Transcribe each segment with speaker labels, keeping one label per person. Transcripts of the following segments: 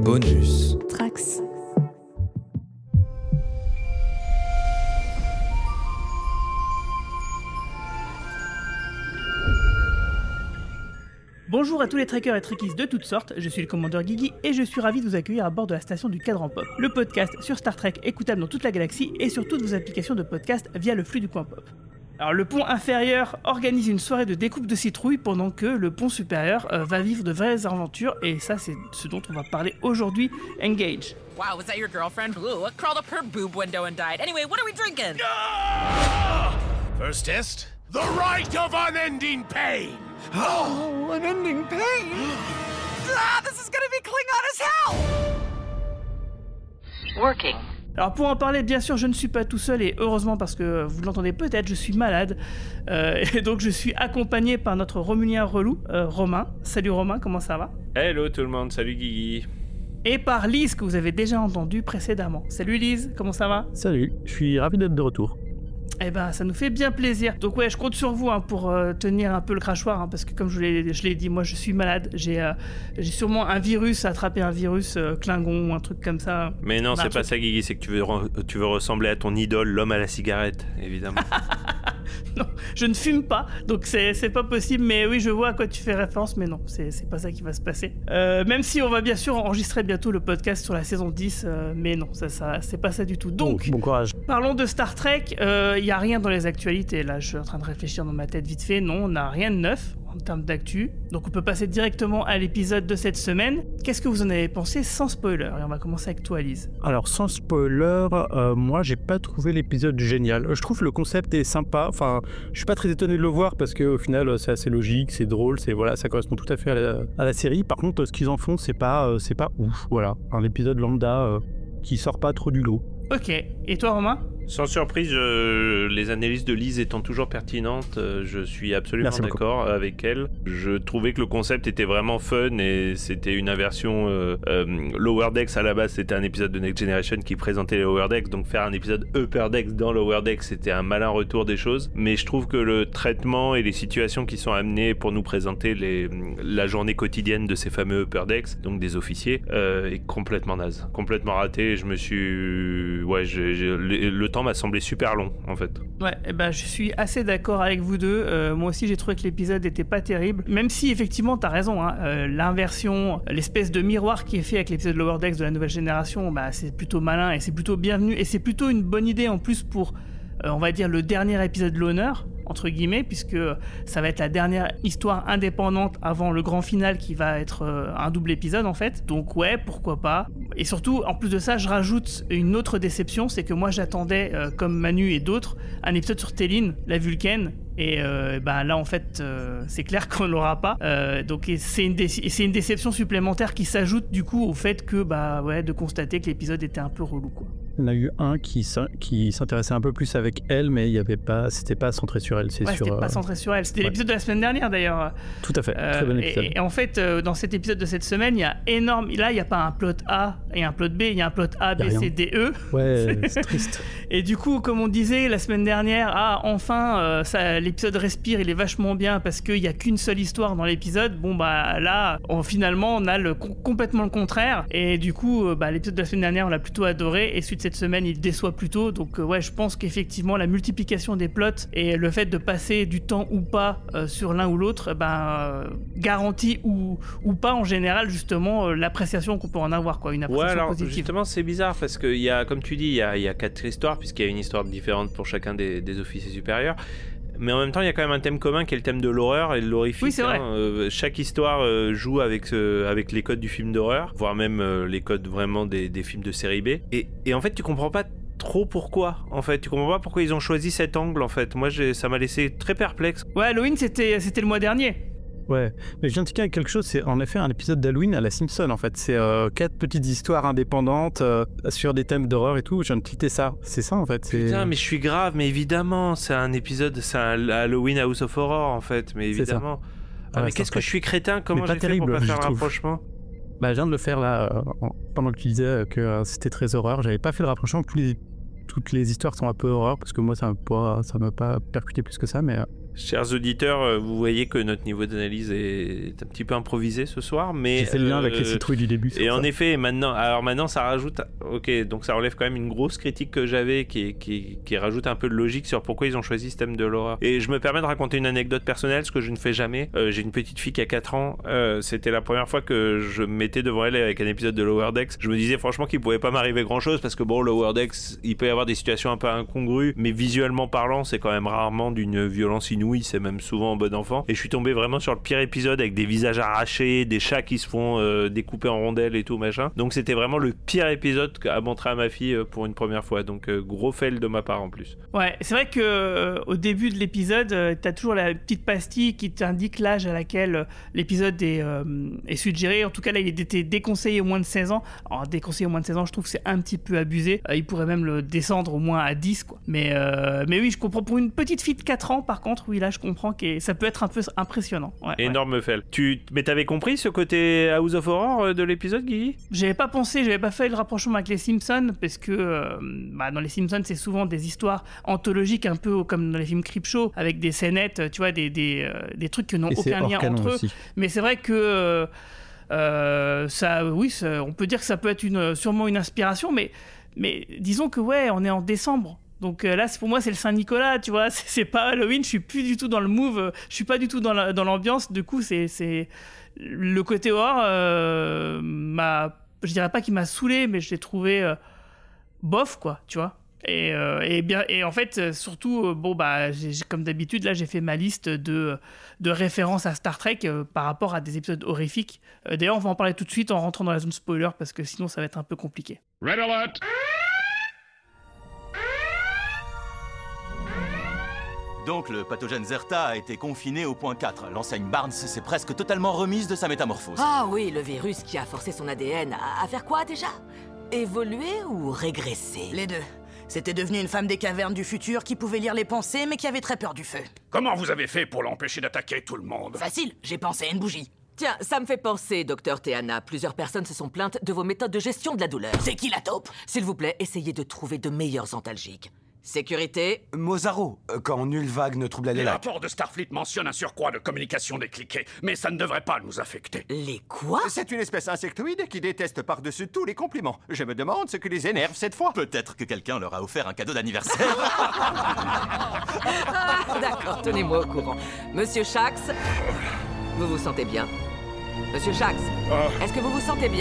Speaker 1: Bonus.
Speaker 2: Trax.
Speaker 3: Bonjour à tous les trekkers et trekkies de toutes sortes, je suis le commandeur Guigui et je suis ravi de vous accueillir à bord de la station du Cadran Pop, le podcast sur Star Trek écoutable dans toute la galaxie et sur toutes vos applications de podcast via le flux du coin pop. Alors le pont inférieur organise une soirée de découpe de citrouilles pendant que le pont supérieur va vivre de vraies aventures et ça c'est ce dont on va parler aujourd'hui. Engage.
Speaker 4: Wow, was that your girlfriend? Ooh, what crawled up her boob window and died? Anyway, what are we drinking?
Speaker 5: First test, the right of unending pain.
Speaker 4: Oh, unending pain? This is gonna be Klingon as hell! Working.
Speaker 3: Alors pour en parler, bien sûr, je ne suis pas tout seul et heureusement parce que vous l'entendez peut-être, je suis malade et donc je suis accompagné par notre Romulien relou, Romain. Salut Romain, comment ça va ?
Speaker 6: Hello tout le monde, salut Guigui.
Speaker 3: Et par Lise que vous avez déjà entendu précédemment. Salut Lise, comment ça va ?
Speaker 7: Salut, je suis ravi d'être de retour.
Speaker 3: Eh ben, ça nous fait bien plaisir. Donc ouais, je compte sur vous pour tenir un peu le crachoir, parce que comme je l'ai dit, moi je suis malade. J'ai sûrement un virus, attrapé un virus Klingon ou un truc comme ça.
Speaker 6: Mais non, c'est pas ça Guigui, c'est que tu veux ressembler à ton idole, l'homme à la cigarette, évidemment.
Speaker 3: Non, je ne fume pas, donc c'est pas possible, mais oui, je vois à quoi tu fais référence, mais non, c'est pas ça qui va se passer. Même si on va bien sûr enregistrer bientôt le podcast sur la saison 10, mais non, ça c'est pas ça du tout. Donc,
Speaker 7: bon courage.
Speaker 3: Parlons de Star Trek, il y a rien dans les actualités, là, je suis en train de réfléchir dans ma tête vite fait, non, on n'a rien de neuf en termes d'actu, donc on peut passer directement à l'épisode de cette semaine. Qu'est-ce que vous en avez pensé sans spoiler ? Et on va commencer avec toi, Lise.
Speaker 7: Alors sans spoiler, moi j'ai pas trouvé l'épisode génial. Je trouve le concept est sympa, enfin je suis pas très étonné de le voir parce qu'au final c'est assez logique, c'est drôle, ça correspond tout à fait à la série. Par contre ce qu'ils en font c'est pas ouf, voilà, un épisode lambda qui sort pas trop du lot.
Speaker 3: Ok, et toi Romain ?
Speaker 6: Sans surprise, les analyses de Lise étant toujours pertinentes, je suis absolument d'accord avec elle. Je trouvais que le concept était vraiment fun et c'était une inversion Lower Decks. À la base, c'était un épisode de Next Generation qui présentait les Lower Decks, donc faire un épisode Upper Decks dans Lower Decks, c'était un malin retour des choses. Mais je trouve que le traitement et les situations qui sont amenées pour nous présenter la journée quotidienne de ces fameux Upper Decks, donc des officiers, est complètement naze, complètement raté. Le temps m'a semblé super long en fait.
Speaker 3: Ouais, je suis assez d'accord avec vous deux. Moi aussi j'ai trouvé que l'épisode était pas terrible, même si effectivement t'as raison, l'inversion, l'espèce de miroir qui est fait avec l'épisode Lower Decks de la nouvelle génération, c'est plutôt malin et c'est plutôt bienvenu et c'est plutôt une bonne idée en plus pour on va dire le dernier épisode de l'honneur entre guillemets, puisque ça va être la dernière histoire indépendante avant le grand final qui va être un double épisode en fait. Donc ouais, pourquoi pas. Et surtout, en plus de ça, je rajoute une autre déception, c'est que moi j'attendais, comme Manu et d'autres, un épisode sur Téline, la Vulcaine. Et là en fait c'est clair qu'on l'aura pas, donc c'est une déception supplémentaire qui s'ajoute du coup au fait que de constater que l'épisode était un peu relou quoi.
Speaker 7: Il y en a eu un qui s'intéressait un peu plus avec elle, mais c'était pas centré sur elle,
Speaker 3: c'était pas centré sur elle, c'était l'épisode de la semaine dernière d'ailleurs.
Speaker 7: Tout à fait, très bon épisode.
Speaker 3: Et en fait dans cet épisode de cette semaine il y a énorme, là il n'y a pas un plot A et un plot B, il y a un plot A, B, C, D, E.
Speaker 7: Ouais, c'est triste. Et
Speaker 3: du coup comme on disait la semaine dernière, enfin l'épisode respire, il est vachement bien parce qu'il n'y a qu'une seule histoire dans l'épisode. Finalement on a complètement le contraire et du coup l'épisode de la semaine dernière on l'a plutôt adoré et celui de cette semaine il déçoit plutôt, donc je pense qu'effectivement la multiplication des plots et le fait de passer du temps ou pas sur l'un ou l'autre garantit ou pas en général justement l'appréciation qu'on peut en avoir quoi, une appréciation positive.
Speaker 6: Justement c'est bizarre parce qu'il y a, comme tu dis, il y a 4 histoires puisqu'il y a une histoire différente pour chacun des officiers supérieurs. Mais en même temps, il y a quand même un thème commun qui est le thème de l'horreur et de l'horrifique.
Speaker 3: Oui, c'est vrai.
Speaker 6: Chaque histoire joue avec les codes du film d'horreur, voire même les codes vraiment des films de série B. Et en fait, tu comprends pas trop pourquoi. En fait, tu comprends pas pourquoi ils ont choisi cet angle. En fait, moi, ça m'a laissé très perplexe.
Speaker 3: Ouais, Halloween, c'était le mois dernier.
Speaker 7: Ouais, mais je viens de tiquer avec quelque chose, c'est en effet un épisode d'Halloween à la Simpson en fait. C'est 4 petites histoires indépendantes sur des thèmes d'horreur et tout. Je viens de tilter ça, c'est ça en fait.
Speaker 6: Putain, mais je suis grave, mais évidemment, c'est un Halloween House of Horror en fait, mais évidemment. Mais qu'est-ce que je suis crétin, comment j'ai fait pour pas faire le rapprochement ?
Speaker 7: Je viens de le faire là, pendant que tu disais que c'était très horreur. J'avais pas fait le rapprochement, toutes les histoires sont un peu horreur, parce que moi ça m'a pas percuté plus que ça, mais...
Speaker 6: Chers auditeurs, vous voyez que notre niveau d'analyse est un petit peu improvisé ce soir, mais...
Speaker 7: J'ai fait le lien avec les citrouilles du début.
Speaker 6: Et en effet, maintenant ça rajoute... Ok, donc ça relève quand même une grosse critique que j'avais qui rajoute un peu de logique sur pourquoi ils ont choisi ce thème de l'horreur. Et je me permets de raconter une anecdote personnelle, ce que je ne fais jamais. J'ai une petite fille qui a 4 ans. C'était la première fois que je me mettais devant elle avec un épisode de Lower Decks. Je me disais franchement qu'il pouvait pas m'arriver grand-chose parce que bon, Lower Decks, il peut y avoir des situations un peu incongrues, mais visuellement parlant, c'est quand même rarement d'une violence inouïe. C'est même souvent en bon enfant. Et je suis tombé vraiment sur le pire épisode avec des visages arrachés, des chats qui se font découper en rondelles et tout machin. Donc c'était vraiment le pire épisode à montrer à ma fille pour une première fois. Donc gros fail de ma part en plus.
Speaker 3: Ouais, c'est vrai que au début de l'épisode, t'as toujours la petite pastille qui t'indique l'âge à laquelle l'épisode est suggéré. En tout cas là, il était déconseillé au moins de 16 ans. Alors déconseillé au moins de 16 ans, je trouve que c'est un petit peu abusé. Il pourrait même le descendre au moins à 10 quoi. Mais oui, je comprends pour une petite fille de 4 ans par contre, oui là je comprends que ça peut être un peu impressionnant. Ouais,
Speaker 6: énorme fail. Mais t'avais compris ce côté House of Horror de l'épisode, Guigui ?
Speaker 3: J'avais pas fait le rapprochement avec les Simpsons parce que dans les Simpsons c'est souvent des histoires anthologiques un peu comme dans les films Creepshow avec des scénettes, tu vois, des trucs qui n'ont aucun lien entre eux. Aussi. Mais c'est vrai que on peut dire que ça peut être sûrement une inspiration, mais disons que ouais, on est en décembre. Donc là, pour moi, c'est le Saint-Nicolas, tu vois, c'est pas Halloween, je suis plus du tout dans le move, je suis pas du tout dans l'ambiance, du coup, c'est le côté horreur je dirais pas qu'il m'a saoulé, mais je l'ai trouvé bof, quoi, tu vois. Et en fait, surtout, comme d'habitude, là, j'ai fait ma liste de références à Star Trek par rapport à des épisodes horrifiques. D'ailleurs, on va en parler tout de suite en rentrant dans la zone spoiler, parce que sinon, ça va être un peu compliqué.
Speaker 5: Red alert!
Speaker 1: Donc le pathogène Zerta a été confiné au point 4. L'enseigne Barnes s'est presque totalement remise de sa métamorphose.
Speaker 2: Ah oui, le virus qui a forcé son ADN à faire quoi déjà ? Évoluer ou régresser ?
Speaker 8: Les deux. C'était devenu une femme des cavernes du futur qui pouvait lire les pensées mais qui avait très peur du feu.
Speaker 5: Comment vous avez fait pour l'empêcher d'attaquer tout le monde ?
Speaker 8: Facile, j'ai pensé à une bougie.
Speaker 2: Tiens, ça me fait penser, Dr Teana. Plusieurs personnes se sont plaintes de vos méthodes de gestion de la douleur.
Speaker 8: C'est qui la taupe ?
Speaker 2: S'il vous plaît, essayez de trouver de meilleurs antalgiques. Sécurité.
Speaker 9: Mozaro, quand nulle vague ne trouble les
Speaker 5: lacs.
Speaker 9: Les
Speaker 5: rapports de Starfleet mentionnent un surcroît de communication décliquée, mais ça ne devrait pas nous affecter.
Speaker 2: Les quoi ?
Speaker 9: C'est une espèce insectoïde qui déteste par-dessus tous les compliments. Je me demande ce qui les énerve cette fois.
Speaker 1: Peut-être que quelqu'un leur a offert un cadeau d'anniversaire.
Speaker 2: D'accord, tenez-moi au courant. Monsieur Shax, vous vous sentez bien ? Monsieur Shax, est-ce que vous vous sentez bien ?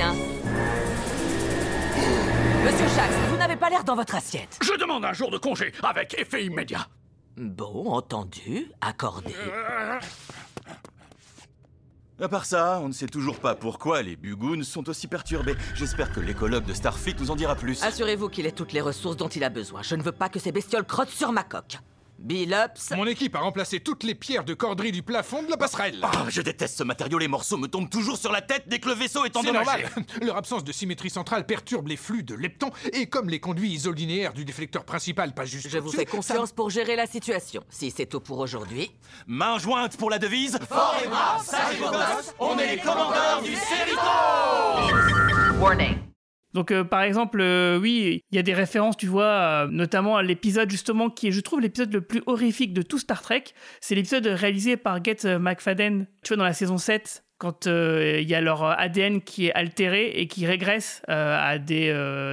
Speaker 2: Monsieur Shax, vous n'avez pas l'air dans votre assiette.
Speaker 5: Je demande un jour de congé, avec effet immédiat.
Speaker 2: Bon, entendu, accordé.
Speaker 1: À part ça, on ne sait toujours pas pourquoi les Bugoons sont aussi perturbés. J'espère que l'écologue de Starfleet nous en dira plus.
Speaker 2: Assurez-vous qu'il ait toutes les ressources dont il a besoin. Je ne veux pas que ces bestioles crottent sur ma coque. Billups.
Speaker 10: Mon équipe a remplacé toutes les pierres de corderie du plafond de la passerelle.
Speaker 1: Oh, je déteste ce matériau, les morceaux me tombent toujours sur la tête dès que le vaisseau est
Speaker 10: endommagé. C'est
Speaker 1: endommagé.
Speaker 10: normal. Leur absence de symétrie centrale perturbe les flux de leptons et comme les conduits isolinéaires du déflecteur principal pas juste...
Speaker 2: Je vous fais confiance pour gérer la situation. Si c'est tout pour aujourd'hui...
Speaker 1: Main jointe pour la devise.
Speaker 11: Fort et brave, sage et beau gosse, on est les commandeurs du Cerrito.
Speaker 2: Warning.
Speaker 3: Donc par exemple, oui, il y a des références, tu vois, notamment à l'épisode justement qui est, je trouve, l'épisode le plus horrifique de tout Star Trek. C'est l'épisode réalisé par Gates McFadden, tu vois, dans la saison 7, quand il y a leur ADN qui est altéré et qui régresse à des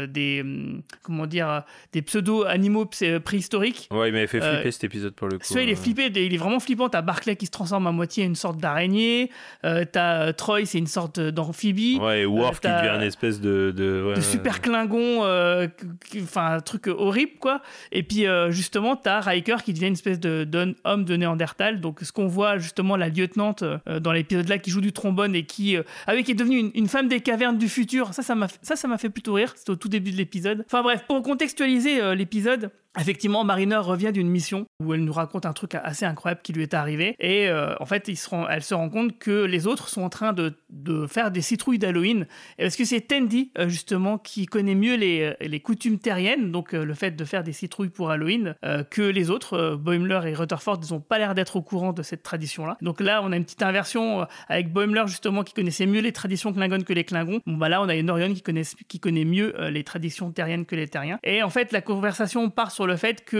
Speaker 3: pseudo-animaux préhistoriques.
Speaker 6: Ouais, il m'avait fait flipper cet épisode pour le coup.
Speaker 3: Il est flippé, il est vraiment flippant. T'as Barclay qui se transforme à moitié en une sorte d'araignée. T'as Troy, c'est une sorte d'amphibie.
Speaker 6: Ouais, et Worf qui devient une espèce de
Speaker 3: super Klingon, un truc horrible, quoi. Et puis, justement, t'as Riker qui devient une espèce d'homme de Néandertal. Donc, ce qu'on voit, justement, la lieutenante dans l'épisode là qui joue du trombone et qui est devenue une femme des cavernes du futur. Ça m'a fait plutôt rire. C'était au tout début de l'épisode. Enfin bref, pour contextualiser l'épisode, effectivement, Mariner revient d'une mission où elle nous raconte un truc assez incroyable qui lui est arrivé. Et en fait, elle se rend compte que les autres sont en train de faire des citrouilles d'Halloween. Et parce que c'est Tendi, justement, qui connaît mieux les coutumes terriennes, donc le fait de faire des citrouilles pour Halloween, que les autres. Boimler et Rutherford, ils n'ont pas l'air d'être au courant de cette tradition-là. Donc là, on a une petite inversion avec Boimler, justement, qui connaissait mieux les traditions Klingon que les Klingons. Bon, bah là, on a une Orion qui connaît mieux les traditions terriennes que les terriens. Et en fait, la conversation part sur le fait que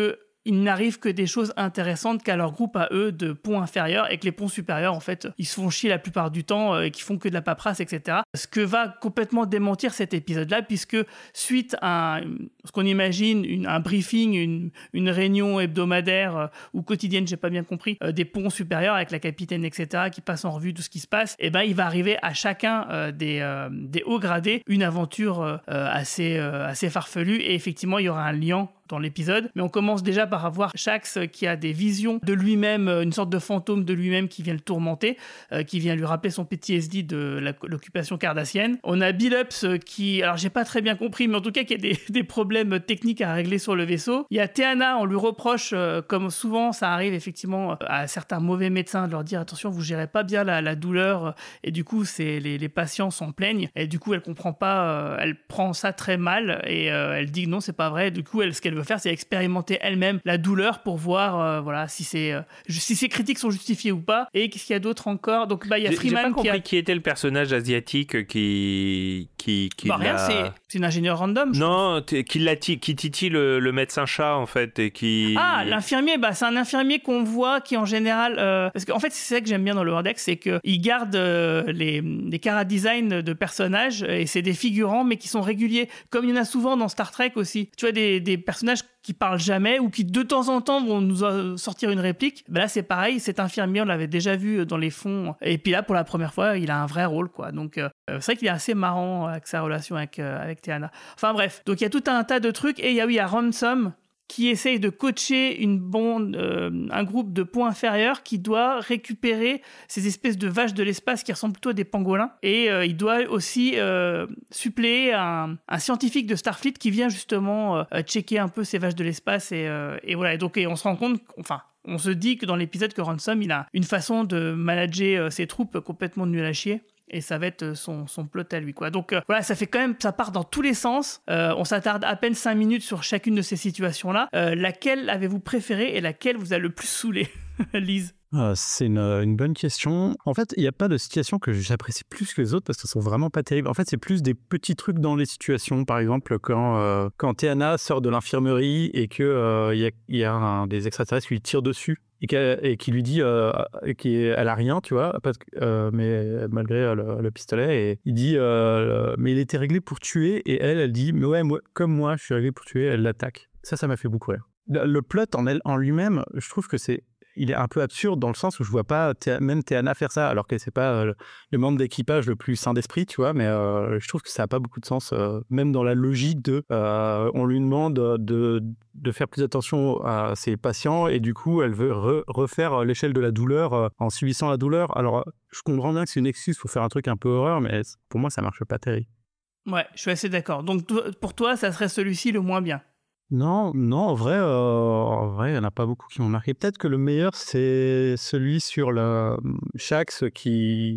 Speaker 3: il n'arrive que des choses intéressantes qu'à leur groupe à eux de ponts inférieurs, et que les ponts supérieurs, en fait, ils se font chier la plupart du temps, et qui font que de la paperasse, etc. Ce que va complètement démentir cet épisode-là, puisque suite à ce qu'on imagine, un briefing, une réunion hebdomadaire ou quotidienne, j'ai pas bien compris, des ponts supérieurs avec la capitaine, etc., qui passe en revue tout ce qui se passe, et ben il va arriver à chacun des hauts gradés une aventure assez farfelue, et effectivement il y aura un lien dans l'épisode, mais on commence déjà par avoir Shax qui a des visions de lui-même, une sorte de fantôme de lui-même qui vient le tourmenter, qui vient lui rappeler son PTSD de l'occupation cardassienne. On a Billups qui, alors j'ai pas très bien compris, mais en tout cas qui a des problèmes techniques à régler sur le vaisseau. Il y a Teana, on lui reproche, comme souvent ça arrive effectivement à certains mauvais médecins, de leur dire attention, vous gérez pas bien la douleur, et du coup les patients s'en plaignent, et du coup elle comprend pas, elle prend ça très mal, et elle dit que non, c'est pas vrai. Du coup ce qu'elle veut faire, c'est expérimenter elle-même la douleur pour voir si ces critiques sont justifiées ou pas. Et qu'est-ce qu'il y a d'autre encore? Donc il y a Freeman.
Speaker 6: J'ai pas compris qui était le personnage asiatique qui
Speaker 3: rien, c'est une ingénieure random.
Speaker 6: Non, qui titille le médecin chat en fait, et qui...
Speaker 3: Ah, l'infirmier, c'est un infirmier qu'on voit qui en général, parce qu'en fait c'est ça que j'aime bien dans le Lower Decks, c'est qu'il garde les chara-design de personnages, et c'est des figurants mais qui sont réguliers, comme il y en a souvent dans Star Trek aussi. Tu vois, des personnages qui parlent jamais ou qui de temps en temps vont nous sortir une réplique. Là c'est pareil, cet infirmier on l'avait déjà vu dans les fonds, et puis là pour la première fois il a un vrai rôle quoi. Donc c'est vrai qu'il est assez marrant avec sa relation avec Teana. Enfin bref, donc il y a tout un tas de trucs, et il y a Ransom qui essaye de coacher un groupe de points inférieurs qui doit récupérer ces espèces de vaches de l'espace qui ressemblent plutôt à des pangolins, et il doit aussi suppléer un scientifique de Starfleet qui vient justement checker un peu ces vaches de l'espace, et voilà. Et donc on se rend compte, on se dit que dans l'épisode que Ransom il a une façon de manager ses troupes complètement nulle à chier, et ça va être son plot à lui quoi. Donc voilà, ça fait quand même, ça part dans tous les sens. On s'attarde à peine 5 minutes sur chacune de ces situations là. Laquelle avez-vous préférée et laquelle vous a le plus saoulé? Lise?
Speaker 7: C'est une bonne question. En fait, il n'y a pas de situation que j'apprécie plus que les autres parce qu'elles sont vraiment pas terribles. En fait, c'est plus des petits trucs dans les situations. Par exemple, quand Teana sort de l'infirmerie et qu'il y a des extraterrestres qui lui tirent dessus et qui lui dit qu'elle a rien, tu vois, mais malgré le pistolet, et il dit mais il était réglé pour tuer, et elle dit mais ouais, moi, comme moi, je suis réglé pour tuer. Elle l'attaque. Ça m'a fait beaucoup rire. Le plot en lui-même, je trouve que il est un peu absurde dans le sens où je vois pas même Teana faire ça, alors que c'est pas le membre d'équipage le plus sain d'esprit, tu vois, mais je trouve que ça a pas beaucoup de sens, même dans la logique on lui demande de faire plus attention à ses patients, et du coup elle veut refaire l'échelle de la douleur en subissant la douleur. Alors je comprends bien que c'est une excuse pour faire un truc un peu horreur, mais pour moi ça marche pas terrible.
Speaker 3: Ouais, je suis assez d'accord. Donc pour toi ça serait celui-ci le moins bien?
Speaker 7: Non, en vrai, il n'y en a pas beaucoup qui m'ont marqué. Peut-être que le meilleur, c'est celui sur le Shax qui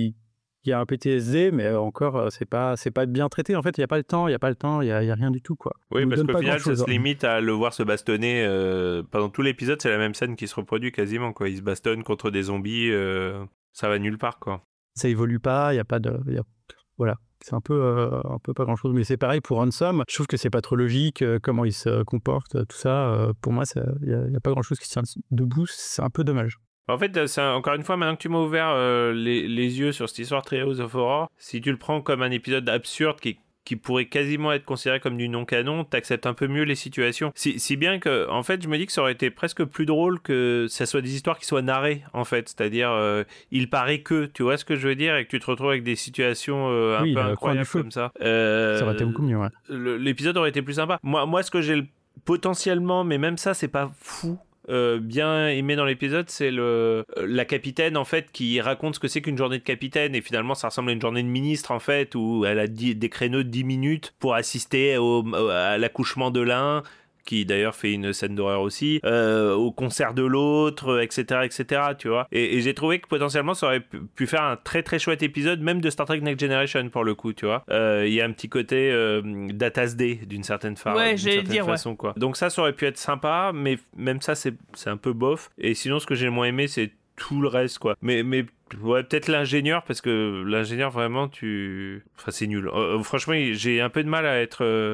Speaker 7: a un PTSD, mais encore, c'est pas bien traité. En fait, il n'y a pas le temps, il y a rien du tout, quoi.
Speaker 6: Oui, parce qu'au final, ça se limite à le voir se bastonner. Pendant tout l'épisode, c'est la même scène qui se reproduit quasiment, quoi. Il se bastonne contre des zombies, ça va nulle part, quoi.
Speaker 7: Ça évolue pas, il n'y a pas de... Voilà. C'est un peu pas grand-chose, mais c'est pareil pour Ransom. Je trouve que c'est pas trop logique, comment il se comporte, tout ça. Pour moi, il y a pas grand-chose qui se tient debout. C'est un peu dommage.
Speaker 6: En fait, encore une fois, maintenant que tu m'as ouvert les yeux sur cette histoire Treehouse of Horror, si tu le prends comme un épisode absurde qui pourrait quasiment être considéré comme du non-canon, t'acceptes un peu mieux les situations. Si bien que, en fait, je me dis que ça aurait été presque plus drôle que ça soit des histoires qui soient narrées, en fait. C'est-à-dire, il paraît que, tu vois ce que je veux dire, et que tu te retrouves avec des situations un peu incroyables comme ça.
Speaker 7: Ça aurait été beaucoup mieux, ouais.
Speaker 6: L'épisode aurait été plus sympa. Moi, ce que j'ai potentiellement, mais même ça, c'est pas fou, bien aimé dans l'épisode, c'est la capitaine en fait qui raconte ce que c'est qu'une journée de capitaine, et finalement ça ressemble à une journée de ministre en fait, où elle a des créneaux de 10 minutes pour assister à l'accouchement de l'un, qui d'ailleurs fait une scène d'horreur aussi, au concert de l'autre, etc., tu vois. Et j'ai trouvé que potentiellement ça aurait pu faire un très très chouette épisode, même de Star Trek Next Generation pour le coup, tu vois. Il y a un petit côté Datas Day d'une certaine façon, quoi. Donc ça aurait pu être sympa, mais même ça c'est un peu bof. Et sinon ce que j'ai le moins aimé c'est tout le reste, quoi. Mais ouais, peut-être l'ingénieur, parce que l'ingénieur vraiment enfin c'est nul. Franchement j'ai un peu de mal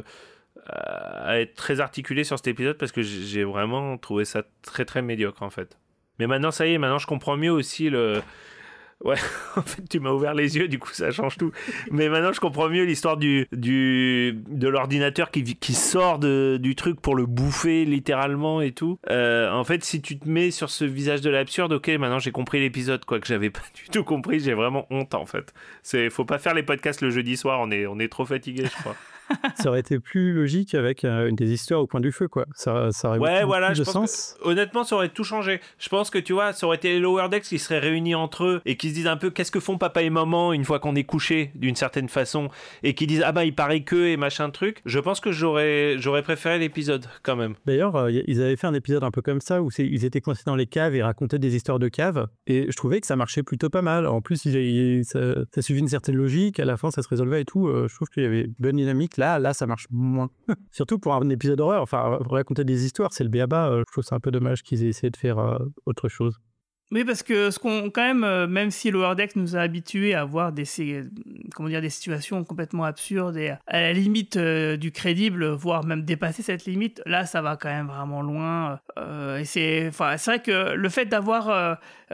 Speaker 6: à être très articulé sur cet épisode parce que j'ai vraiment trouvé ça très très médiocre en fait. Mais maintenant ça y est, maintenant je comprends mieux aussi le... Ouais, en fait tu m'as ouvert les yeux, du coup ça change tout. Mais maintenant je comprends mieux l'histoire de l'ordinateur qui sort du truc pour le bouffer littéralement et tout. En fait si tu te mets sur ce visage de l'absurde, ok, maintenant j'ai compris l'épisode, quoi, que j'avais pas du tout compris, j'ai vraiment honte en fait. Faut pas faire les podcasts le jeudi soir, on est trop fatigués je crois.
Speaker 7: Ça aurait été plus logique avec des histoires au coin du feu, quoi. Ça aurait plus de sens.
Speaker 6: Honnêtement, ça aurait tout changé. Je pense que, tu vois, ça aurait été les Lower Decks qui seraient réunis entre eux et qui se disent un peu qu'est-ce que font papa et maman une fois qu'on est couché, d'une certaine façon, et qui disent ah bah il paraît que et machin truc. Je pense que j'aurais préféré l'épisode, quand même.
Speaker 7: D'ailleurs, ils avaient fait un épisode un peu comme ça où ils étaient coincés dans les caves et racontaient des histoires de caves, et je trouvais que ça marchait plutôt pas mal. En plus, ça suivait une certaine logique, à la fin ça se résolvait et tout. Je trouve qu'il y avait une bonne dynamique. Là, ça marche moins. Surtout pour un épisode d'horreur. Enfin, raconter des histoires, c'est le b.a.-ba. Je trouve ça un peu dommage qu'ils aient essayé de faire autre chose.
Speaker 3: Oui, parce que quand même, même si Lower Decks nous a habitués à voir des situations complètement absurdes et à la limite du crédible, voire même dépasser cette limite, là, ça va quand même vraiment loin. Et c'est vrai que le fait d'avoir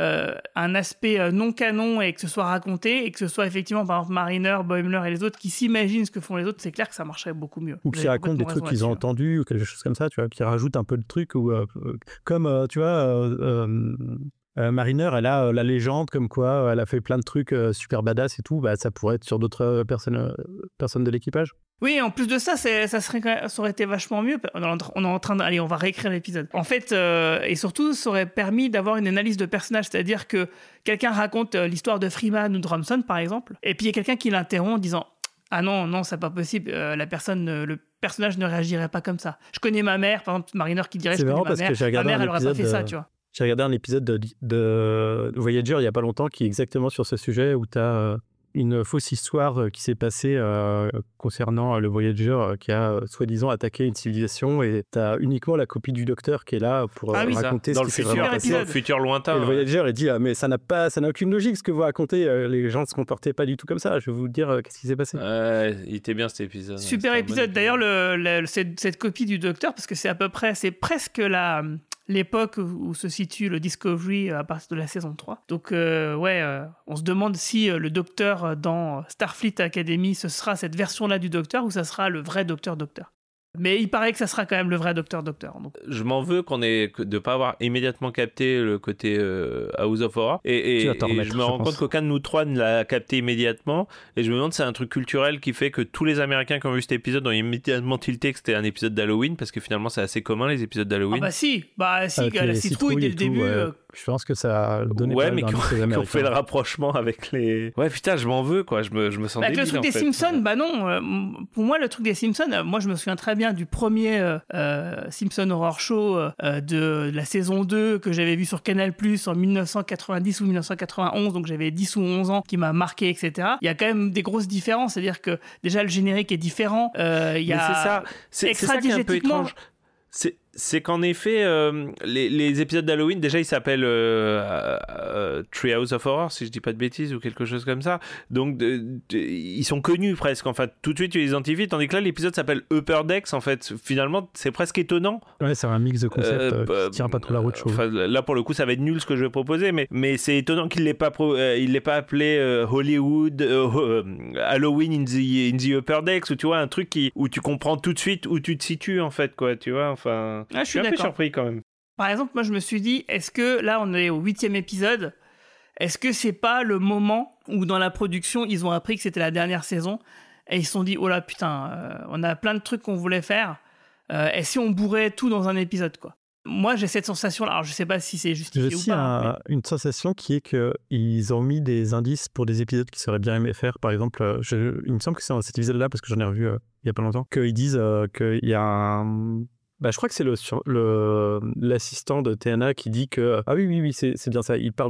Speaker 3: un aspect non canon et que ce soit raconté et que ce soit effectivement, par exemple, Mariner, Boimler et les autres qui s'imaginent ce que font les autres, c'est clair que ça marcherait beaucoup mieux.
Speaker 7: Ou qui racontent des trucs qu'ils ont entendus ou quelque chose comme ça, tu vois, qui rajoutent un peu de trucs ou comme, tu vois... Mariner, elle a la légende comme quoi elle a fait plein de trucs super badass et tout, bah, ça pourrait être sur d'autres personnes de l'équipage.
Speaker 3: Oui, en plus de ça, ça aurait été vachement mieux. On est en train on va réécrire l'épisode. En fait, et surtout, ça aurait permis d'avoir une analyse de personnage, c'est-à-dire que quelqu'un raconte l'histoire de Freeman ou de Ramson, par exemple, et puis il y a quelqu'un qui l'interrompt en disant « Ah non, c'est pas possible, le personnage ne réagirait pas comme ça. Je connais ma mère, par exemple, Mariner qui dirait « Je connais ma mère, ma mère, elle aurait pas fait ça, tu vois. »
Speaker 7: J'ai regardé un épisode de Voyager il n'y a pas longtemps qui est exactement sur ce sujet où tu as une fausse histoire qui s'est passée concernant le Voyager qui a soi-disant attaqué une civilisation et tu as uniquement la copie du docteur qui est là pour raconter
Speaker 6: ça.
Speaker 7: ce qui s'est vraiment passé.
Speaker 6: Dans le futur lointain.
Speaker 7: Et le Voyager il dit mais ça n'a aucune logique ce que vous racontez, les gens ne se comportaient pas du tout comme ça, je vais vous dire qu'est-ce qui s'est passé.
Speaker 6: Il était bien cet épisode.
Speaker 3: Super épisode. D'ailleurs cette copie du docteur, parce que c'est presque l'époque où se situe le Discovery à partir de la saison 3. Donc, on se demande si le docteur dans Starfleet Academy, ce sera cette version-là du docteur ou ça sera le vrai docteur. Mais il paraît que ça sera quand même le vrai docteur. Donc.
Speaker 6: Je m'en veux de pas avoir immédiatement capté le côté House of Horror. Et je me rends compte qu'aucun de nous trois ne l'a capté immédiatement. Et je me demande si c'est un truc culturel qui fait que tous les Américains qui ont vu cet épisode ont immédiatement tilté que c'était un épisode d'Halloween, parce que finalement c'est assez commun les épisodes d'Halloween.
Speaker 3: Ah bah si, la citrouille dès le début.
Speaker 7: Je pense que ça a donné
Speaker 6: mais qui ont fait le rapprochement avec les... Ouais, putain, je m'en veux, quoi. Je me sens débile,
Speaker 3: le truc des Simpsons, bah non. Pour moi, le truc des Simpsons, moi, je me souviens très bien du premier Simpson Horror Show de la saison 2 que j'avais vu sur Canal+, en 1990 ou 1991, donc j'avais 10 ou 11 ans, qui m'a marqué, etc. Il y a quand même des grosses différences, c'est-à-dire que déjà, le générique est différent. Il y a...
Speaker 6: C'est ça qui est un peu étrange. C'est qu'en effet, les épisodes d'Halloween, déjà, ils s'appellent Treehouse of Horror, si je dis pas de bêtises, ou quelque chose comme ça. Donc, ils sont connus presque. Enfin, tout de suite, tu les identifies. Tandis que là, l'épisode s'appelle Upper Decks. En fait, finalement, c'est presque étonnant.
Speaker 7: Ouais, c'est un mix de concepts qui tient pas trop la route.
Speaker 6: Là, pour le coup, ça va être nul ce que je vais proposer. Mais c'est étonnant qu'il l'ait pas appelé Hollywood, Halloween in the Upper Decks, ou tu vois, un truc où tu comprends tout de suite où tu te situes, en fait, quoi. Tu vois, enfin...
Speaker 3: je suis
Speaker 6: un peu surpris quand même.
Speaker 3: Par exemple, moi je me suis dit, est-ce que là on est au 8e épisode, est-ce que c'est pas le moment où dans la production ils ont appris que c'était la dernière saison et ils se sont dit, oh là putain, on a plein de trucs qu'on voulait faire, et si on bourrait tout dans un épisode, quoi. Moi j'ai cette sensation là, alors je sais pas si c'est justifié ou pas.
Speaker 7: Une sensation qui est qu'ils ont mis des indices pour des épisodes qu'ils auraient bien aimé faire. Par exemple, il me semble que c'est dans cet épisode là, parce que j'en ai revu il y a pas longtemps, qu'ils disent qu'il y a un... Bah, je crois que c'est l'assistant de TNA qui dit que... Ah oui, c'est bien ça, il parle de ça.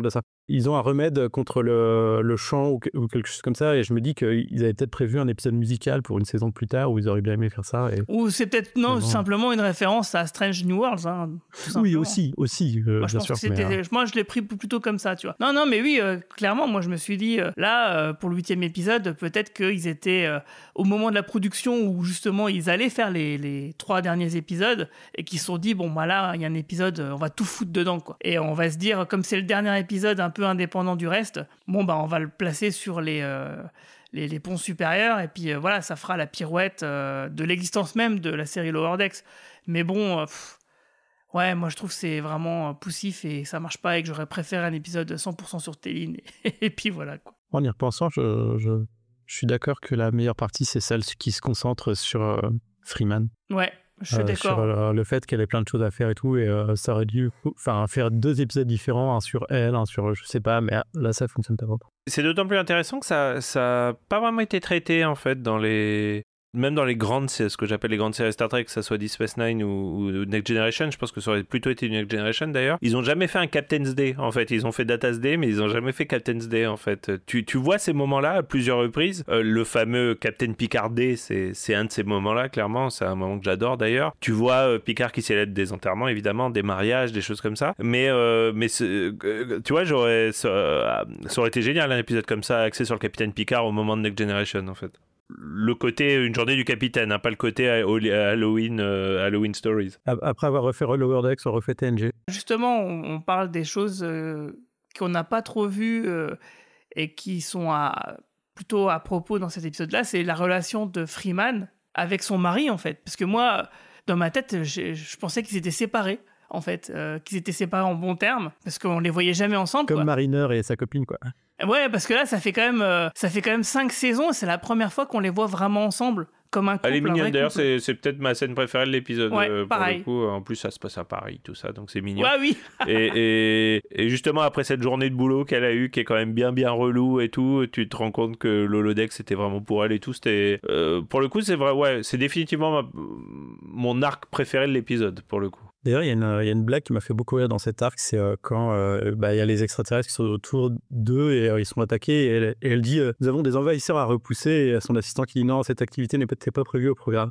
Speaker 7: ils ont un remède contre le chant ou quelque chose comme ça, et je me dis qu'ils avaient peut-être prévu un épisode musical pour une saison plus tard où ils auraient bien aimé faire ça.
Speaker 3: Ou c'est peut-être simplement une référence à Strange New Worlds. Hein,
Speaker 7: oui, aussi,
Speaker 3: moi,
Speaker 7: bien sûr.
Speaker 3: Moi, je l'ai pris plutôt comme ça, tu vois. Non, mais oui, clairement, moi, je me suis dit, pour le 8e épisode, peut-être qu'ils étaient au moment de la production où justement ils allaient faire les 3 derniers épisodes et qu'ils se sont dit, bon, bah là, il y a un épisode, on va tout foutre dedans, quoi. Et on va se dire, comme c'est le dernier épisode un peu indépendant du reste, bon, bah, on va le placer sur les ponts supérieurs, et puis voilà, ça fera la pirouette de l'existence même de la série Lower Decks. Mais bon, ouais, moi je trouve que c'est vraiment poussif et ça marche pas, et que j'aurais préféré un épisode 100% sur Téline, et puis voilà, quoi.
Speaker 7: En y repensant, je suis d'accord que la meilleure partie, c'est celle qui se concentre sur Freeman.
Speaker 3: Ouais, je suis d'accord.
Speaker 7: Sur le fait qu'elle ait plein de choses à faire et tout, et ça aurait dû faire 2 épisodes différents, un sur elle, un sur je sais pas, mais là ça fonctionne pas vraiment.
Speaker 6: C'est d'autant plus intéressant que ça a pas vraiment été traité en fait même dans les grandes, c'est ce que j'appelle les grandes séries Star Trek, que ça soit Deep Space Nine ou Next Generation. Je pense que ça aurait plutôt été Next Generation d'ailleurs. Ils ont jamais fait un Captain's Day en fait. Ils ont fait Data's Day, mais ils ont jamais fait Captain's Day en fait. Tu vois ces moments-là à plusieurs reprises. Le fameux Captain Picard Day, c'est un de ces moments-là clairement. C'est un moment que j'adore d'ailleurs. Tu vois Picard qui célèbre des enterrements évidemment, des mariages, des choses comme ça. Mais tu vois, ça aurait été génial un épisode comme ça axé sur le Capitaine Picard au moment de Next Generation en fait. Le côté une journée du capitaine, hein, pas le côté Halloween Stories.
Speaker 7: Après avoir refait Lower Decks, on refait TNG.
Speaker 3: Justement, on parle des choses qu'on n'a pas trop vues et qui sont plutôt à propos dans cet épisode-là. C'est la relation de Freeman avec son mari, en fait. Parce que moi, dans ma tête, je pensais qu'ils étaient séparés, en fait. Qu'ils étaient séparés en bons termes, parce qu'on les voyait jamais ensemble.
Speaker 7: Comme
Speaker 3: quoi.
Speaker 7: Mariner et sa copine, quoi.
Speaker 3: Ouais, parce que là, ça fait quand même 5 saisons, et c'est la première fois qu'on les voit vraiment ensemble, comme un couple.
Speaker 6: Elle est mignonne, d'ailleurs, c'est peut-être ma scène préférée de l'épisode.
Speaker 3: Ouais, pareil.
Speaker 6: Pour le coup. En plus, ça se passe à Paris, tout ça, donc c'est mignon.
Speaker 3: Ouais, oui.
Speaker 6: et justement, après cette journée de boulot qu'elle a eue, qui est quand même bien relou et tout, tu te rends compte que l'holodeck, c'était vraiment pour elle et tout. C'était, pour le coup, c'est vrai, ouais, c'est définitivement mon arc préféré de l'épisode, pour le coup.
Speaker 7: D'ailleurs, il y a une blague qui m'a fait beaucoup rire dans cet arc, c'est quand il y a les extraterrestres qui sont autour d'eux et ils sont attaqués, et elle dit nous avons des envahisseurs à repousser, et à son assistant qui dit non, cette activité n'était pas prévue au programme.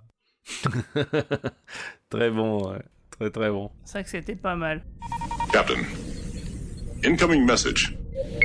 Speaker 6: Très bon, ouais. Très très bon.
Speaker 3: C'est vrai que c'était pas mal.
Speaker 12: Captain, incoming message.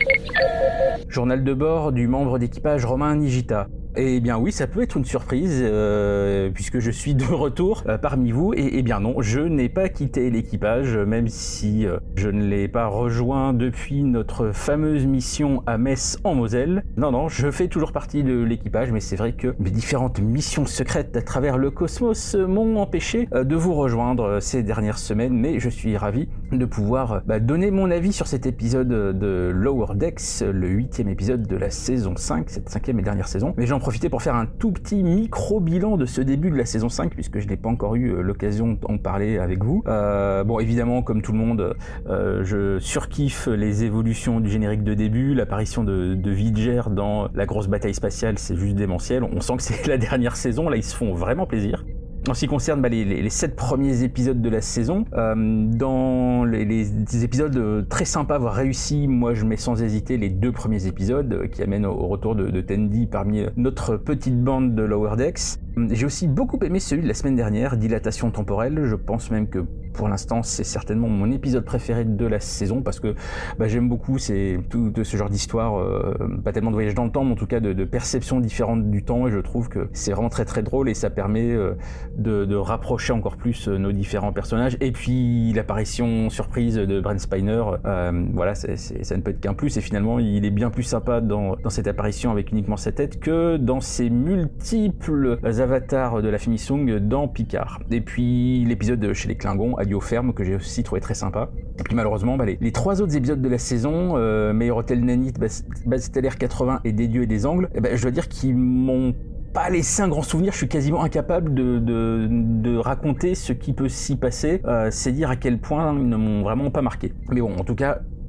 Speaker 13: Journal de bord du membre d'équipage Romain Nigita. Eh bien oui, ça peut être une surprise, puisque je suis de retour parmi vous, et bien non, je n'ai pas quitté l'équipage, même si je ne l'ai pas rejoint depuis notre fameuse mission à Metz en Moselle. Non, je fais toujours partie de l'équipage, mais c'est vrai que mes différentes missions secrètes à travers le cosmos m'ont empêché de vous rejoindre ces dernières semaines, mais je suis ravi de pouvoir donner mon avis sur cet épisode de Lower Decks, le 8e épisode de la saison 5, cette 5e et dernière saison, mais j'en profiter pour faire un tout petit micro-bilan de ce début de la saison 5, puisque je n'ai pas encore eu l'occasion d'en parler avec vous. Bon, évidemment, comme tout le monde, je surkiffe les évolutions du générique de début, l'apparition de Vidger dans la grosse bataille spatiale, c'est juste démentiel. On sent que c'est la dernière saison, là ils se font vraiment plaisir. En ce qui concerne les 7 premiers épisodes de la saison, dans les épisodes très sympas, voire réussis, moi je mets sans hésiter les 2 premiers épisodes qui amènent au retour de Tendi parmi notre petite bande de Lower Decks. J'ai aussi beaucoup aimé celui de la semaine dernière, Dilatation temporelle. Je pense même que pour l'instant c'est certainement mon épisode préféré de la saison, parce que j'aime beaucoup tout ce genre d'histoire, pas tellement de voyage dans le temps, mais en tout cas de perceptions différentes du temps, et je trouve que c'est vraiment très très drôle, et ça permet de rapprocher encore plus nos différents personnages. Et puis l'apparition surprise de Brent Spiner, voilà, ça ne peut être qu'un plus, et finalement il est bien plus sympa dans cette apparition avec uniquement sa tête que dans ses multiples avatars de la famille Sung dans Picard. Et puis l'épisode chez les Klingons, Adieu ferme, que j'ai aussi trouvé très sympa. Et puis malheureusement les 3 autres épisodes de la saison, Meilleur Hôtel Nanite, Base Stellaire 80 et Des Dieux et des Angles, je dois dire qu'ils m'ont pas laissé un grand souvenir. Je suis quasiment incapable de raconter ce qui peut s'y passer. C'est dire à quel point ils ne m'ont vraiment pas marqué. Mais bon, en tout cas,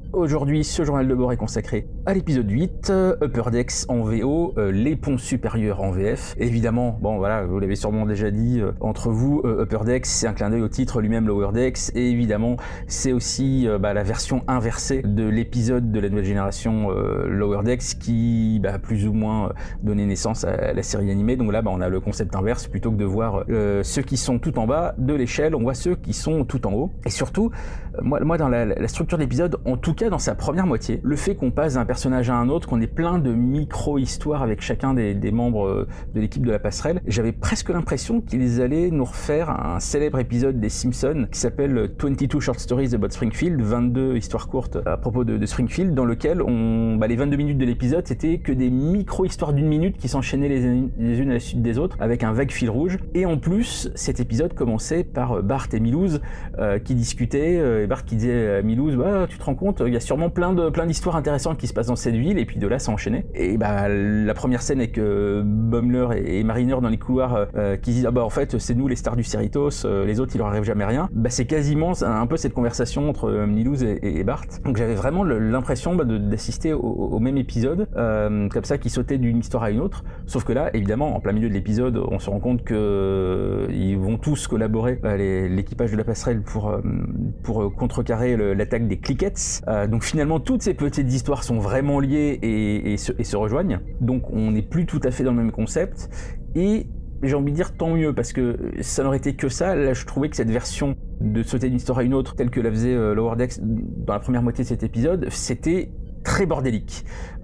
Speaker 13: Aujourd'hui, ce journal de bord est consacré à l'épisode 8, Upper Decks en VO, les ponts supérieurs en VF. Évidemment, bon voilà, vous l'avez sûrement déjà dit entre vous, Upper Decks, c'est un clin d'œil au titre lui-même Lower Decks, et évidemment, c'est aussi la version inversée de l'épisode de la nouvelle génération Lower Decks qui plus ou moins donnait naissance à la série animée. Donc là, on a le concept inverse, plutôt que de voir ceux qui sont tout en bas de l'échelle, on voit ceux qui sont tout en haut. Et surtout, moi dans la structure de l'épisode, en tout cas dans sa première moitié, le fait qu'on passe d'un personnage à un autre, qu'on ait plein de micro-histoires avec chacun des membres de l'équipe de la passerelle, j'avais presque l'impression qu'ils allaient nous refaire un célèbre épisode des Simpsons qui s'appelle 22 Short Stories About Springfield, 22 histoires courtes à propos de Springfield, dans lequel les 22 minutes de l'épisode, c'était que des micro-histoires d'une minute qui s'enchaînaient les unes à la suite des autres, avec un vague fil rouge. Et en plus, cet épisode commençait par Bart et Milouz qui discutaient, et Bart qui disait à Milouz, tu te rends compte, il y a sûrement plein d'histoires intéressantes qui se passent dans cette ville, et puis de là ça enchaînait. Et la première scène avec Bumler et Mariner dans les couloirs qui disent en fait c'est nous les stars du Cerritos, les autres il leur arrive jamais rien, c'est quasiment un peu cette conversation entre Milouz et Bart. Donc j'avais vraiment l'impression d'assister au même épisode comme ça, qui sautait d'une histoire à une autre, sauf que là évidemment en plein milieu de l'épisode on se rend compte que ils vont tous collaborer, l'équipage de la passerelle, pour contrecarrer l'attaque des Clickets. Donc finalement toutes ces petites histoires sont vraiment liées et se rejoignent, donc on n'est plus tout à fait dans le même concept, et j'ai envie de dire tant mieux, parce que ça n'aurait été que ça. Là je trouvais que cette version de sauter d'une histoire à une autre, telle que la faisait Lower Decks dans la première moitié de cet épisode, c'était très bordélique.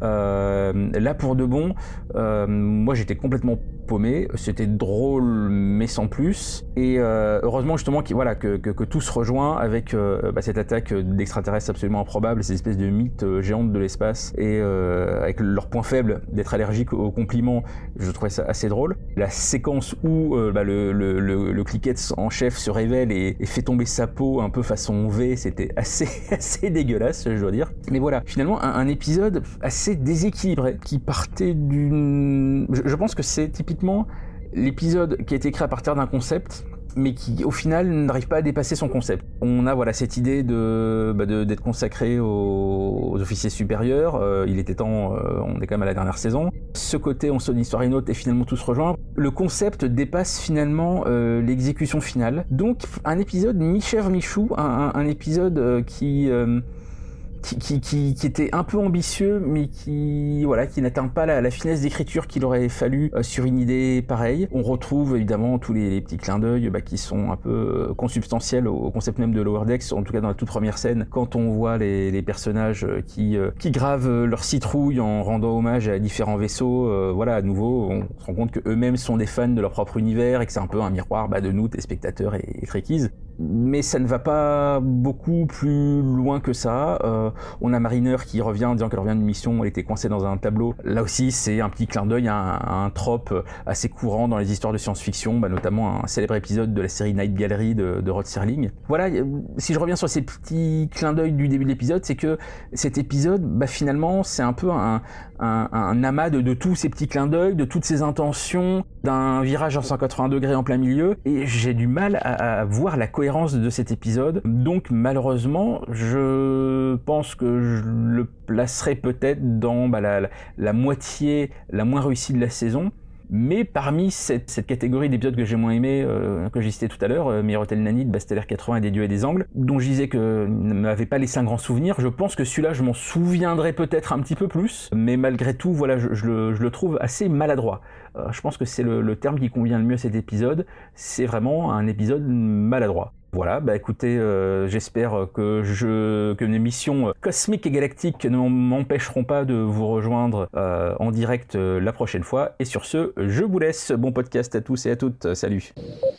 Speaker 13: Là pour de bon, moi j'étais complètement paumé, c'était drôle mais sans plus, et heureusement justement que tout se rejoint avec cette attaque d'extraterrestres absolument improbable, ces espèces de mythes géantes de l'espace, et avec leur point faible d'être allergique aux compliments, je trouvais ça assez drôle. La séquence où le Clickets en chef se révèle et fait tomber sa peau un peu façon V, c'était assez dégueulasse, je dois dire. Mais voilà, finalement un épisode assez déséquilibré qui partait d'une... Je pense que c'est typiquement l'épisode qui a été créé à partir d'un concept, mais qui au final n'arrive pas à dépasser son concept. On a cette idée d'être consacré aux officiers supérieurs, il était temps, on est quand même à la dernière saison. Ce côté on saute d'une histoire à une autre et finalement tout se rejoint. Le concept dépasse finalement l'exécution finale. Donc un épisode mi-chèvre mi-chou, un épisode qui était un peu ambitieux, mais qui n'atteint pas la finesse d'écriture qu'il aurait fallu sur une idée pareille. On retrouve évidemment tous les petits clins d'œil qui sont un peu consubstantiels au concept même de Lower Decks, en tout cas dans la toute première scène, quand on voit les personnages qui gravent leur citrouille en rendant hommage à différents vaisseaux. À nouveau, on se rend compte qu'eux-mêmes sont des fans de leur propre univers et que c'est un peu un miroir de nous, téléspectateurs et trekkies. Mais ça ne va pas beaucoup plus loin que ça. On a Mariner qui revient en disant qu'elle revient d'une mission, elle était coincée dans un tableau. Là aussi, c'est un petit clin d'œil à un trope assez courant dans les histoires de science-fiction, notamment un célèbre épisode de la série Night Gallery de Rod Serling. Voilà, si je reviens sur ces petits clins d'œil du début de l'épisode, c'est que cet épisode, finalement, c'est un peu un amas de tous ces petits clins d'œil, de toutes ces intentions, d'un virage à 180 degrés en plein milieu, et j'ai du mal à voir la cohérence de cet épisode. Donc malheureusement, je pense que je le placerai peut-être dans la moitié la moins réussie de la saison. Mais parmi cette catégorie d'épisodes que j'ai moins aimé, que j'ai cité tout à l'heure, Meilleur Hôtel Nanite, Bastellaire 80 et Des Dieux et des Angles, dont je disais que ne m'avait pas laissé un grand souvenir, je pense que celui-là je m'en souviendrai peut-être un petit peu plus, mais malgré tout, je le trouve assez maladroit. Je pense que c'est le terme qui convient le mieux à cet épisode, c'est vraiment un épisode maladroit. Voilà, écoutez, j'espère que mes missions cosmiques et galactiques ne m'empêcheront pas de vous rejoindre en direct la prochaine fois. Et sur ce, je vous laisse. Bon podcast à tous et à toutes. Salut.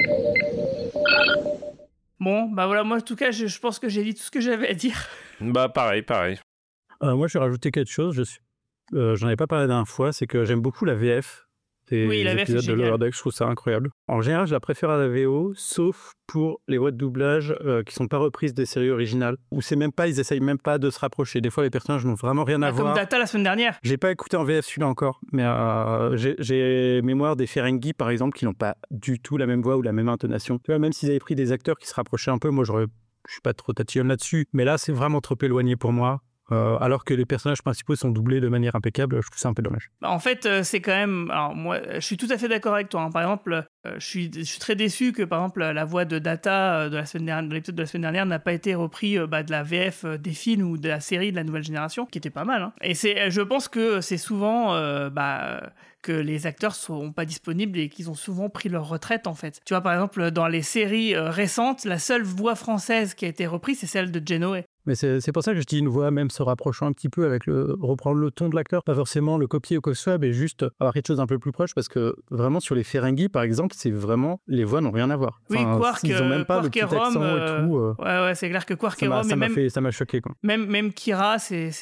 Speaker 3: Bon, voilà, moi en tout cas, je pense que j'ai dit tout ce que j'avais à dire.
Speaker 6: Pareil.
Speaker 7: Moi, je vais rajouter quelque chose. J'en avais pas parlé la dernière fois, c'est que j'aime beaucoup la VF.
Speaker 3: Oui, la VF,
Speaker 7: épisodes de Lower Decks, je trouve ça incroyable. En général, je la préfère à la VO, sauf pour les voix de doublage qui sont pas reprises des séries originales, où ils essayent même pas de se rapprocher. Des fois, les personnages n'ont vraiment rien à voir.
Speaker 3: Comme Data la semaine dernière.
Speaker 7: J'ai pas écouté en VF celui-là encore, mais j'ai mémoire des Ferengi, par exemple, qui n'ont pas du tout la même voix ou la même intonation. Tu vois, même s'ils avaient pris des acteurs qui se rapprochaient un peu, moi, je suis pas trop tatillonne là-dessus, mais là, c'est vraiment trop éloigné pour moi. alors que les personnages principaux sont doublés de manière impeccable. Je trouve ça un peu dommage.
Speaker 3: En fait, c'est quand même... Alors moi, je suis tout à fait d'accord avec toi. Hein. Par exemple, je suis très déçu que, par exemple, la voix de Data de l'épisode de la semaine dernière n'a pas été repris de la VF des films ou de la série de la nouvelle génération, qui était pas mal. Hein. Et je pense que c'est souvent... que les acteurs sont pas disponibles et qu'ils ont souvent pris leur retraite en fait. Tu vois, par exemple, dans les séries récentes, la seule voix française qui a été reprise, c'est celle de Genoa.
Speaker 7: Mais c'est pour ça que je dis une voix même se rapprochant un petit peu avec reprendre le ton de l'acteur, pas forcément le copier ou quoi que ce soit, mais juste avoir quelque chose un peu plus proche, parce que vraiment sur les Ferengi par exemple, c'est vraiment, les voix n'ont rien à voir.
Speaker 3: Oui, Quark,
Speaker 7: ils ont même pas le petit accent et tout.
Speaker 3: Ouais, c'est clair que Quark et Rom,
Speaker 7: ça m'a choqué quoi.
Speaker 3: Même Kira,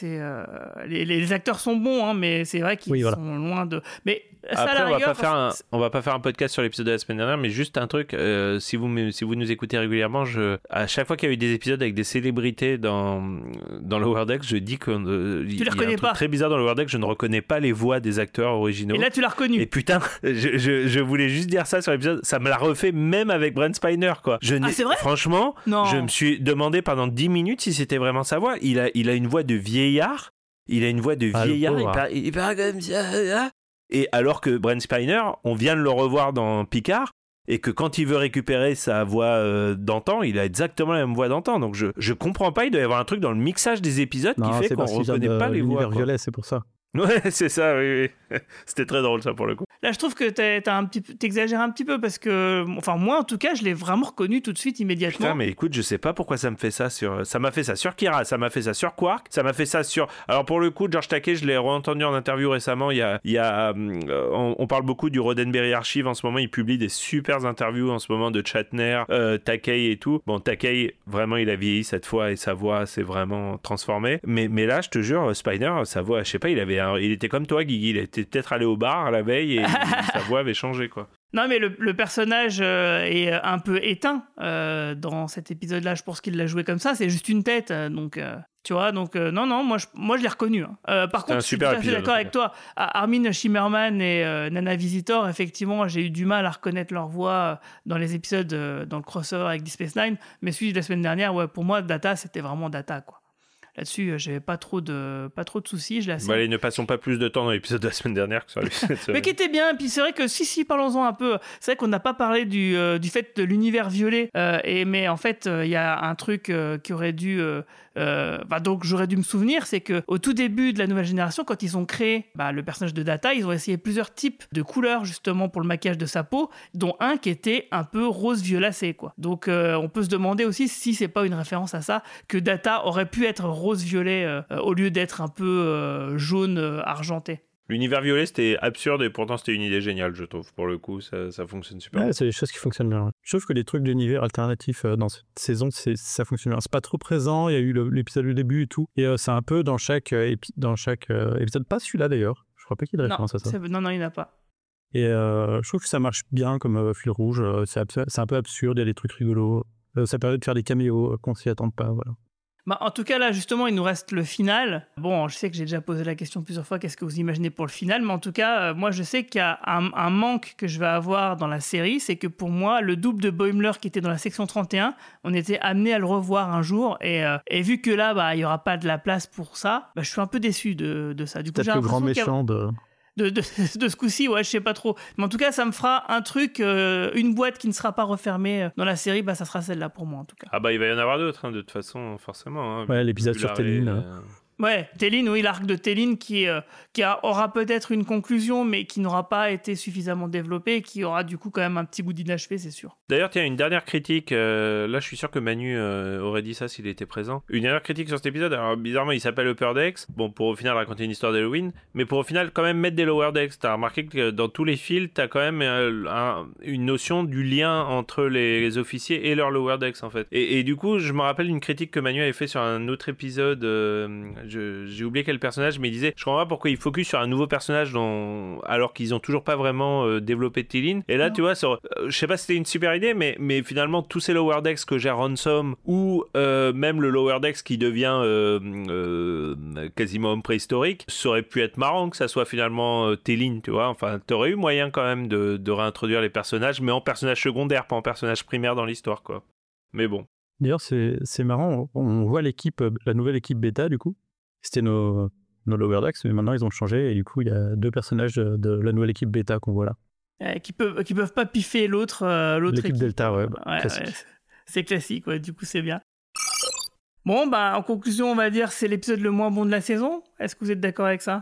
Speaker 3: les acteurs sont bons, hein, mais c'est vrai qu'ils sont loin de. Mais ça,
Speaker 6: après,
Speaker 3: à la rigueur,
Speaker 6: on va pas faire un podcast sur l'épisode de la semaine dernière, mais juste un truc. Si vous nous écoutez régulièrement, à chaque fois qu'il y a eu des épisodes avec des célébrités dans Lower Decks, je dis qu'il y a un truc très bizarre dans Lower Decks, je ne reconnais pas les voix des acteurs originaux.
Speaker 3: Et là, tu l'as reconnu.
Speaker 6: Et putain, je voulais juste dire ça sur l'épisode, ça me l'a refait même avec Brent Spiner, quoi.
Speaker 3: C'est vrai ?
Speaker 6: Franchement,
Speaker 3: non.
Speaker 6: Je me suis demandé pendant 10 minutes si c'était vraiment sa voix. Il a une voix de vieillard. Il parle comme ça. Et alors que Brent Spiner, on vient de le revoir dans Picard, et que quand il veut récupérer sa voix d'antan, il a exactement la même voix d'antan. Donc je comprends pas, il doit y avoir un truc dans le mixage des épisodes qui fait qu'on reconnaît pas les voix.
Speaker 7: L'univers violet, c'est pour ça.
Speaker 6: Ouais, c'est ça, oui. C'était très drôle ça pour le coup.
Speaker 3: Là, je trouve que t'exagères un petit peu parce que, enfin, moi en tout cas, je l'ai vraiment reconnu tout de suite, immédiatement.
Speaker 6: Putain, mais écoute, je sais pas pourquoi ça me fait ça ça m'a fait ça sur Kira, ça m'a fait ça sur Quark, ça m'a fait ça sur. Alors pour le coup, George Takei, je l'ai re-entendu en interview récemment. On parle beaucoup du Roddenberry Archive en ce moment. Il publie des super interviews en ce moment de Shatner, Takei et tout. Bon, Takei, vraiment, il a vieilli cette fois et sa voix s'est vraiment transformée. Mais là, je te jure, Spiner, sa voix, je sais pas, il était comme toi, Guigui. Il était peut-être allé au bar la veille et sa voix avait changé, quoi.
Speaker 3: Non, mais le personnage est un peu éteint dans cet épisode-là. Je pense qu'il l'a joué comme ça. C'est juste une tête, donc tu vois. Donc non, moi je l'ai reconnu. Hein. Par contre, je suis tout à fait d'accord avec toi. Armin Shimmerman et Nana Visitor, effectivement, j'ai eu du mal à reconnaître leur voix dans les épisodes dans le crossover avec Deep Space Nine. Mais celui de la semaine dernière, ouais, pour moi, Data, c'était vraiment Data, quoi. Là-dessus, j'avais pas trop de soucis. Je l'ai
Speaker 6: allez, ne passons pas plus de temps dans l'épisode de la semaine dernière que sur l'épisode.
Speaker 3: Mais qui était bien. Et puis c'est vrai que si, parlons-en un peu. C'est vrai qu'on n'a pas parlé du fait de l'univers violet. Mais en fait, il y a un truc qui aurait dû. Donc j'aurais dû me souvenir, c'est que au tout début de la nouvelle génération, quand ils ont créé le personnage de Data, ils ont essayé plusieurs types de couleurs justement pour le maquillage de sa peau, dont un qui était un peu rose violacé, quoi. Donc on peut se demander aussi si c'est pas une référence à ça, que Data aurait pu être rose-violet au lieu d'être un peu jaune argenté.
Speaker 6: L'univers violet, c'était absurde et pourtant c'était une idée géniale, je trouve. Pour le coup, ça fonctionne super bien.
Speaker 7: C'est des choses qui fonctionnent bien. Je trouve que les trucs d'univers alternatifs dans cette saison, ça fonctionne bien. C'est pas trop présent, il y a eu l'épisode du début et tout. Et c'est un peu dans chaque épisode. Pas celui-là d'ailleurs. Je crois pas qu'il y ait de référence à ça.
Speaker 3: Non, il n'y en a pas.
Speaker 7: Et je trouve que ça marche bien comme fil rouge. C'est un peu absurde, il y a des trucs rigolos. Ça permet de faire des caméos qu'on s'y attend pas, voilà.
Speaker 3: En tout cas, là, justement, il nous reste le final. Bon, je sais que j'ai déjà posé la question plusieurs fois, qu'est-ce que vous imaginez pour le final? Mais en tout cas, moi, je sais qu'il y a un manque que je vais avoir dans la série, c'est que pour moi, le double de Boimler qui était dans la section 31, on était amené à le revoir un jour. Et vu que là, il n'y aura pas de la place pour ça, je suis un peu déçu de ça. Du coup, j'ai
Speaker 7: le grand méchant
Speaker 3: de ce coup-ci, ouais, je sais pas trop. Mais en tout cas, ça me fera un truc, une boîte qui ne sera pas refermée dans la série, ça sera celle-là pour moi, en tout cas.
Speaker 6: Ah il va y en avoir d'autres, de toute façon, forcément. Hein,
Speaker 7: ouais, l'épisode sur Téline.
Speaker 3: Ouais, Téline, oui, l'arc de Téline qui aura peut-être une conclusion, mais qui n'aura pas été suffisamment développé et qui aura du coup quand même un petit goût d'inachevé, c'est sûr.
Speaker 6: D'ailleurs, tiens, une dernière critique. Là, je suis sûr que Manu aurait dit ça s'il était présent. Une dernière critique sur cet épisode. Alors, bizarrement, il s'appelle Upper Decks. Bon, pour au final raconter une histoire d'Halloween, mais pour au final quand même mettre des Lower Decks. T'as remarqué que dans tous les fils, t'as quand même une notion du lien entre les officiers et leurs Lower Decks, en fait. Et du coup, je me rappelle une critique que Manu avait fait sur un autre épisode. J'ai oublié quel personnage, mais il disait, je comprends pas pourquoi ils focus sur un nouveau personnage alors qu'ils ont toujours pas vraiment développé Téline. Et là, tu vois, je sais pas si c'était une super idée, mais finalement, tous ces Lower Decks que gère Ransom, ou même le Lower Decks qui devient quasiment homme préhistorique, ça aurait pu être marrant que ça soit finalement Téline, tu vois. Enfin, t'aurais eu moyen quand même de réintroduire les personnages, mais en personnages secondaires, pas en personnages primaires dans l'histoire, quoi. Mais bon.
Speaker 7: D'ailleurs, c'est marrant, on voit la nouvelle équipe bêta, du coup. C'était nos Lower Decks, mais maintenant ils ont changé et du coup il y a 2 personnages de la nouvelle équipe bêta qu'on voit là.
Speaker 3: Qui peuvent pas piffer l'autre
Speaker 7: L'équipe
Speaker 3: équipe.
Speaker 7: Delta, ouais,
Speaker 3: classique. Ouais, c'est classique, ouais, du coup c'est bien. Bon, en conclusion, on va dire c'est l'épisode le moins bon de la saison. Est-ce que vous êtes d'accord avec ça ?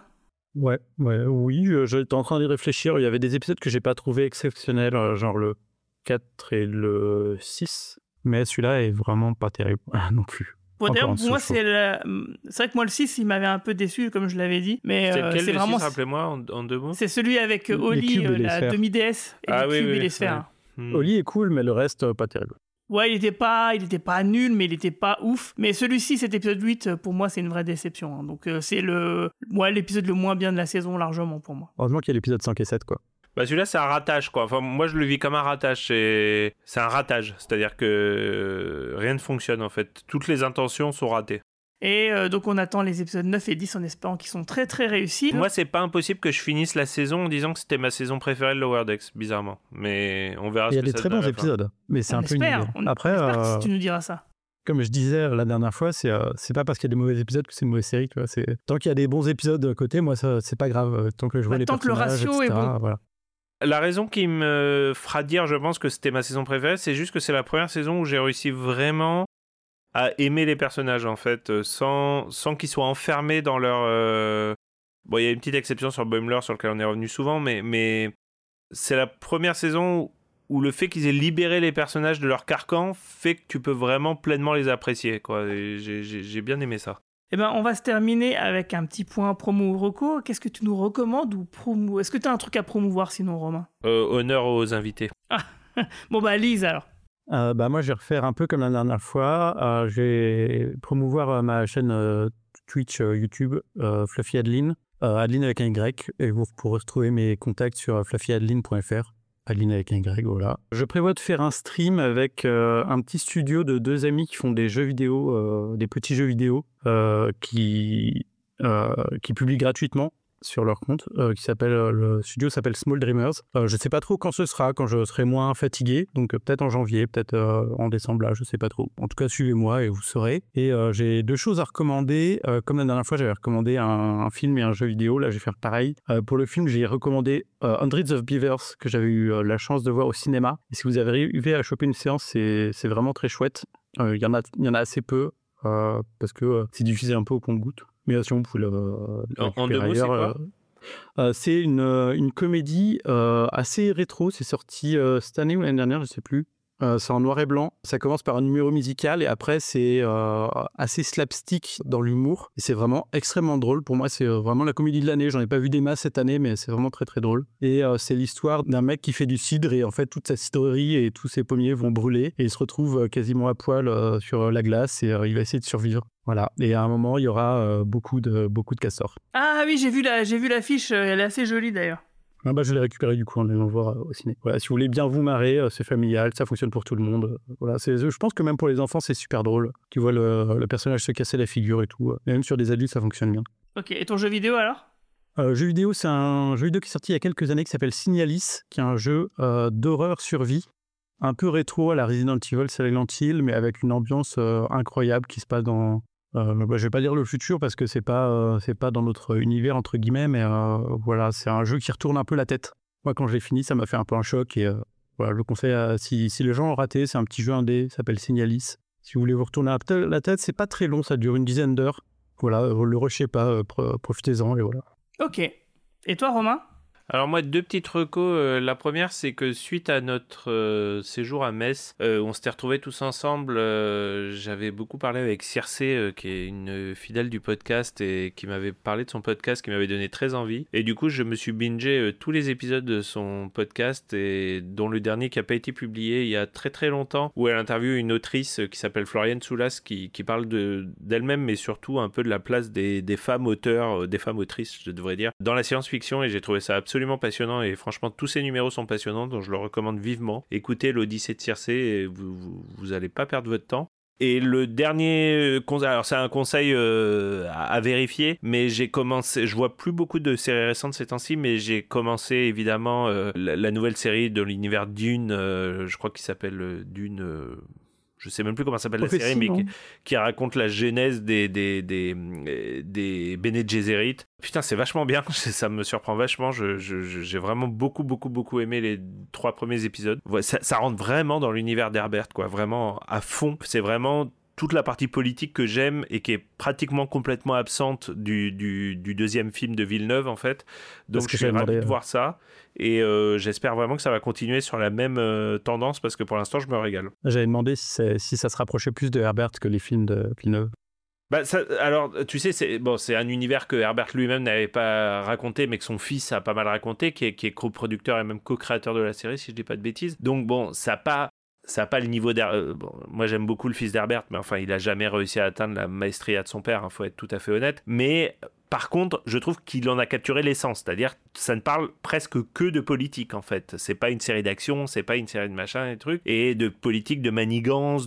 Speaker 7: Oui, j'étais en train d'y réfléchir. Il y avait des épisodes que j'ai pas trouvé exceptionnels, genre le 4 et le 6, mais celui-là est vraiment pas terrible non plus.
Speaker 3: Pour moi, c'est vrai que moi, le 6, il m'avait un peu déçu, comme je l'avais dit. Mais
Speaker 6: c'est
Speaker 3: c'est vraiment.
Speaker 6: 6, rappelez-moi en 2 mots.
Speaker 3: C'est celui avec Oli, la demi-déesse, et les cubes et les sphères.
Speaker 7: Oli est cool, mais le reste, pas terrible.
Speaker 3: Ouais, il était pas nul, mais il était pas ouf. Mais celui-ci, cet épisode 8, pour moi, c'est une vraie déception. Hein. Donc, c'est l'épisode le moins bien de la saison, largement, pour moi.
Speaker 7: Heureusement qu'il y a l'épisode 5 et 7, quoi.
Speaker 6: Celui-là, c'est un ratage, quoi. Enfin, moi, je le vis comme un ratage. C'est un ratage. C'est-à-dire que rien ne fonctionne, en fait. Toutes les intentions sont ratées.
Speaker 3: Et donc, on attend les épisodes 9 et 10 en espérant qu'ils sont très, très réussis.
Speaker 6: Moi, c'est pas impossible que je finisse la saison en disant que c'était ma saison préférée de Lower Decks, bizarrement. Mais on verra ce que ça donne.
Speaker 7: Il y a des très bons épisodes, mais c'est un peu inouï.
Speaker 3: Après, si tu nous diras ça.
Speaker 7: Comme je disais la dernière fois, c'est pas parce qu'il y a des mauvais épisodes que c'est une mauvaise série. Tu vois. Tant qu'il y a des bons épisodes à côté, moi, ça, c'est pas grave. Tant que je vois les personnages,
Speaker 3: tant que le ratio
Speaker 7: etc.,
Speaker 3: est bon.
Speaker 7: voilà.
Speaker 6: La raison qui me fera dire, je pense, que c'était ma saison préférée, c'est juste que c'est la première saison où j'ai réussi vraiment à aimer les personnages, en fait, sans qu'ils soient enfermés dans leur... Bon, il y a une petite exception sur Boimler, sur lequel on est revenu souvent, mais c'est la première saison où le fait qu'ils aient libéré les personnages de leur carcan fait que tu peux vraiment pleinement les apprécier, quoi. Et j'ai bien aimé ça.
Speaker 3: On va se terminer avec un petit point promo ou reco. Qu'est-ce que tu nous recommandes ou promo ? Est-ce que tu as un truc à promouvoir sinon, Romain ?
Speaker 6: Honneur aux invités.
Speaker 3: Bon, Lise, alors.
Speaker 7: Moi, je vais refaire un peu comme la dernière fois. Je vais promouvoir ma chaîne Twitch, YouTube, Fluffy Adeline. Adeline avec un Y. Et vous pourrez retrouver mes contacts sur fluffyadeline.fr. Adeline avec un Y, voilà. Je prévois de faire un stream avec un petit studio de 2 amis qui font des jeux vidéo, des petits jeux vidéo qui publient gratuitement sur leur compte, le studio s'appelle Small Dreamers. Je sais pas trop quand ce sera, quand je serai moins fatigué, donc peut-être en janvier, peut-être en décembre, là, je sais pas trop. En tout cas, suivez-moi et vous saurez. Et j'ai 2 choses à recommander. Comme la dernière fois, j'avais recommandé un film et un jeu vidéo, là, je vais faire pareil. Pour le film, j'ai recommandé Hundreds of Beavers, que j'avais eu la chance de voir au cinéma. Et si vous avez arrivé à choper une séance, c'est vraiment très chouette. Il y en a assez peu, parce que c'est diffusé un peu au compte-gouttes. Mais si on pouvait
Speaker 6: en 2 mots, c'est quoi ?
Speaker 7: C'est une comédie assez rétro. C'est sorti cette année ou l'année dernière, je ne sais plus. C'est en noir et blanc. Ça commence par un numéro musical et après, c'est assez slapstick dans l'humour. Et c'est vraiment extrêmement drôle. Pour moi, c'est vraiment la comédie de l'année. J'en ai pas vu des masses cette année, mais c'est vraiment très, très drôle. Et c'est l'histoire d'un mec qui fait du cidre et en fait, toute sa cidrerie et tous ses pommiers vont brûler. Et il se retrouve quasiment à poil sur la glace et il va essayer de survivre. Voilà. Et à un moment, il y aura beaucoup de castors.
Speaker 3: Ah oui, j'ai vu l'affiche. Elle est assez jolie d'ailleurs.
Speaker 7: Je l'ai récupéré du coup en allant voir au ciné. Voilà, si vous voulez bien vous marrer, c'est familial, ça fonctionne pour tout le monde. Voilà, je pense que même pour les enfants, c'est super drôle. Tu vois le personnage se casser la figure et tout. Et même sur des adultes, ça fonctionne bien.
Speaker 3: Ok, et ton jeu vidéo alors ?
Speaker 7: Jeu vidéo, c'est un jeu vidéo qui est sorti il y a quelques années qui s'appelle Signalis, qui est un jeu d'horreur survie, un peu rétro à la Resident Evil, Silent Hill, mais avec une ambiance incroyable qui se passe dans... je vais pas dire le futur parce que c'est pas dans notre univers entre guillemets, mais voilà, c'est un jeu qui retourne un peu la tête. Moi, quand je l'ai fini, ça m'a fait un peu un choc et voilà, je le conseille si les gens ont raté. C'est un petit jeu indé, ça s'appelle Signalis. Si vous voulez vous retourner la tête, c'est pas très long, ça dure une dizaine d'heures. Voilà, le rushez pas, profitez-en et voilà.
Speaker 3: Ok. Et toi, Romain ?
Speaker 6: Alors moi, 2 petites recos. La première, c'est que suite à notre séjour à Metz, où on s'était retrouvés tous ensemble, j'avais beaucoup parlé avec Circe, qui est une fidèle du podcast et qui m'avait parlé de son podcast, qui m'avait donné très envie. Et du coup, je me suis bingé tous les épisodes de son podcast, et dont le dernier qui n'a pas été publié il y a très très longtemps, où elle interviewe une autrice qui s'appelle Floriane Soulas, qui parle d'elle-même, mais surtout un peu de la place des femmes auteurs, des femmes autrices, je devrais dire, dans la science-fiction, et j'ai trouvé ça absolument passionnant, et franchement tous ces numéros sont passionnants, donc je le recommande vivement. Écoutez l'Odyssée de Circe et vous allez pas perdre votre temps. Et le dernier conseil, alors c'est un conseil à vérifier, mais je vois plus beaucoup de séries récentes ces temps-ci, mais j'ai commencé évidemment la nouvelle série de l'univers Dune, je crois qu'il s'appelle Dune... je sais même plus comment s'appelle la série, mais qui raconte la genèse des Bene Gesserit. Putain, c'est vachement bien, ça me surprend vachement. J'ai vraiment beaucoup aimé les 3 premiers épisodes. Ça rentre vraiment dans l'univers d'Herbert, quoi, vraiment à fond. C'est vraiment toute la partie politique que j'aime et qui est pratiquement complètement absente du deuxième film de Villeneuve, en fait. Donc je suis ravi de voir ça. Et j'espère vraiment que ça va continuer sur la même tendance, parce que pour l'instant, je me régale.
Speaker 7: J'avais demandé si ça se rapprochait plus de Herbert que les films de Villeneuve.
Speaker 6: Alors, tu sais, c'est un univers que Herbert lui-même n'avait pas raconté, mais que son fils a pas mal raconté, qui est coproducteur et même co-créateur de la série, si je dis pas de bêtises. Donc bon, ça n'a pas le niveau d'Herbert. Moi, j'aime beaucoup le fils d'Herbert, mais enfin, il n'a jamais réussi à atteindre la maestria de son père, faut être tout à fait honnête. Mais par contre, je trouve qu'il en a capturé l'essence, c'est-à-dire ça ne parle presque que de politique, en fait. C'est pas une série d'action, c'est pas une série de machin et trucs, et de politique, de manigance,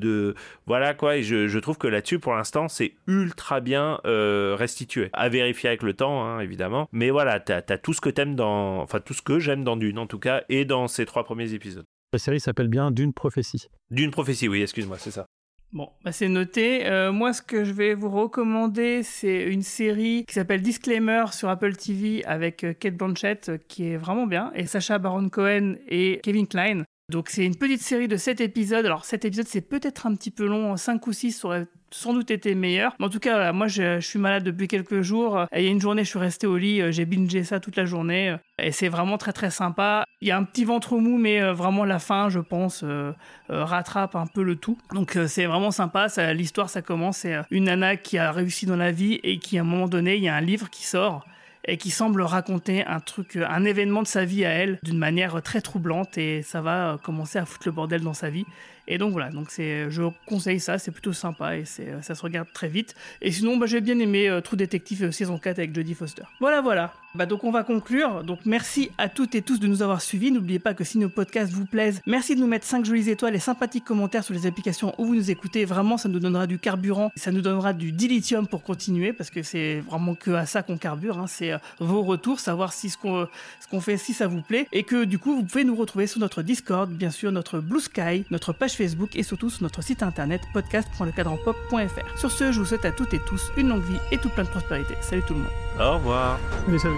Speaker 6: voilà quoi. Et je trouve que là-dessus, pour l'instant, c'est ultra bien restitué. À vérifier avec le temps, hein, évidemment. Mais voilà, t'as tout ce que t'aimes tout ce que j'aime dans Dune, en tout cas, et dans ces 3 premiers épisodes.
Speaker 7: La série s'appelle bien Dune Prophétie.
Speaker 6: Dune Prophétie, oui, excuse-moi, c'est ça.
Speaker 3: Bon, c'est noté. Moi, ce que je vais vous recommander, c'est une série qui s'appelle Disclaimer sur Apple TV avec Cate Blanchett, qui est vraiment bien, et Sacha Baron Cohen et Kevin Kline. Donc, c'est une petite série de 7 épisodes. Alors, 7 épisodes, c'est peut-être un petit peu long. 5 ou 6 aurait sans doute été meilleur. Mais en tout cas, moi, je suis malade depuis quelques jours. Et il y a une journée, je suis resté au lit. J'ai bingé ça toute la journée. Et c'est vraiment très, très sympa. Il y a un petit ventre mou, mais vraiment la fin, je pense, rattrape un peu le tout. Donc, c'est vraiment sympa. L'histoire, ça commence. C'est une nana qui a réussi dans la vie et qui, à un moment donné, il y a un livre qui sort et qui semble raconter un événement de sa vie à elle d'une manière très troublante, et ça va commencer à foutre le bordel dans sa vie. Et donc voilà, je conseille ça, c'est plutôt sympa et ça se regarde très vite. Et sinon, j'ai bien aimé True Detective saison 4 avec Jodie Foster. Voilà. Donc on va conclure. Donc merci à toutes et tous de nous avoir suivis. N'oubliez pas que si nos podcasts vous plaisent, merci de nous mettre 5 jolies étoiles et sympathiques commentaires sur les applications où vous nous écoutez. Vraiment, ça nous donnera du carburant, ça nous donnera du dilithium pour continuer, parce que c'est vraiment que à ça qu'on carbure, hein. C'est vos retours, savoir si ce qu'on fait, si ça vous plaît. Et que du coup, vous pouvez nous retrouver sur notre Discord, bien sûr, notre Blue Sky, notre page Facebook et surtout sur notre site internet podcast.lecadranpop.fr. Sur ce, je vous souhaite à toutes et tous une longue vie et tout plein de prospérité. Salut tout le monde.
Speaker 6: Au revoir.
Speaker 7: Salut.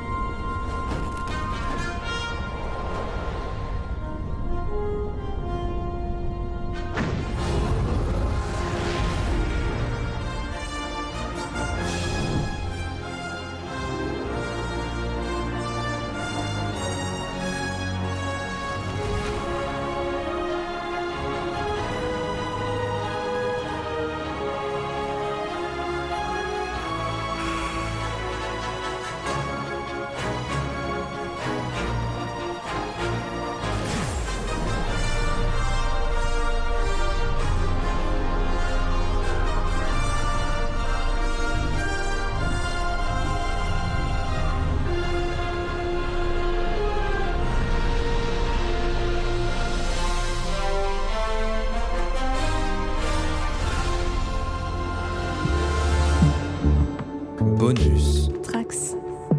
Speaker 14: Bonus.
Speaker 15: Trax.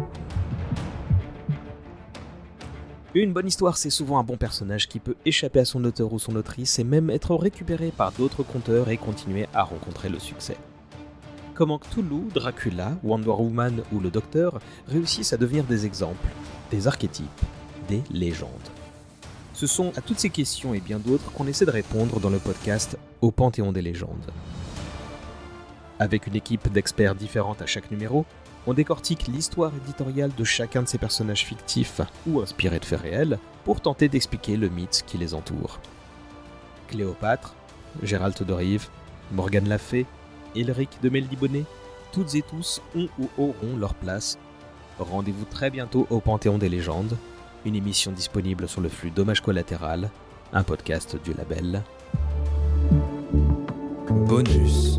Speaker 14: Une bonne histoire, c'est souvent un bon personnage qui peut échapper à son auteur ou son autrice et même être récupéré par d'autres conteurs et continuer à rencontrer le succès. Comment Cthulhu, Dracula, Wonder Woman ou le Docteur réussissent à devenir des exemples, des archétypes, des légendes. Ce sont à toutes ces questions et bien d'autres qu'on essaie de répondre dans le podcast Au Panthéon des légendes. Avec une équipe d'experts différente à chaque numéro, on décortique l'histoire éditoriale de chacun de ces personnages fictifs ou inspirés de faits réels pour tenter d'expliquer le mythe qui les entoure. Cléopâtre, Gérald de Rive, Morgane La Fay, Elric de Melnibonnet, toutes et tous ont ou auront leur place. Rendez-vous très bientôt au Panthéon des légendes, une émission disponible sur le flux Dommage Collatéral, un podcast du label
Speaker 16: Bonus.